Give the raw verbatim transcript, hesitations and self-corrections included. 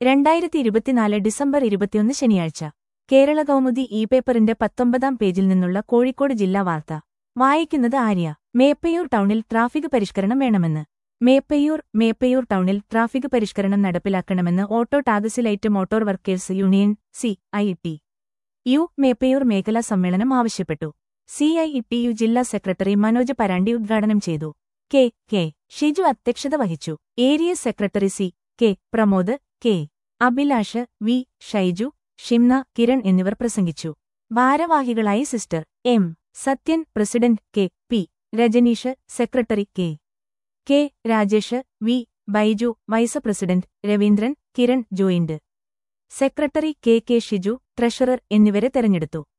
രണ്ടായിരത്തി ഇരുപത്തിനാല് ഡിസംബർ ഇരുപത്തിയൊന്ന് ശനിയാഴ്ച കേരള കൗമുദി ഇ പേപ്പറിന്റെ പത്തൊമ്പതാം പേജിൽ നിന്നുള്ള കോഴിക്കോട് ജില്ലാ വാർത്ത വായിക്കുന്നത് ആര്യ. മേപ്പയ്യൂർ ടൗണിൽ ട്രാഫിക് പരിഷ്കരണം വേണമെന്ന്. മേപ്പയ്യൂർ മേപ്പയ്യൂർ ടൗണിൽ ട്രാഫിക് പരിഷ്കരണം നടപ്പിലാക്കണമെന്ന് auto taxi light motor workers union C I T U Meppayur മേഖലാ സമ്മേളനം ആവശ്യപ്പെട്ടു. സി ഐ ടി യു ജില്ലാ സെക്രട്ടറി മനോജ് പരാണ്ടി ഉദ്ഘാടനം ചെയ്തു. കെ കെ ഷിജു അധ്യക്ഷത വഹിച്ചു. Area secretary C K Pramod, K Abhilash, V Shaiju, Shimna, Kiran എന്നിവർ പ്രസംഗിച്ചു. ഭാരവാഹികളായി sister M Sathyan, president K P Rajeesh, secretary K K Rajesh, V Baiju, vice president Raveendran, Kiran joint secretary K K Shiju, treasurer എന്നിവരെ തെരഞ്ഞെടുത്തു.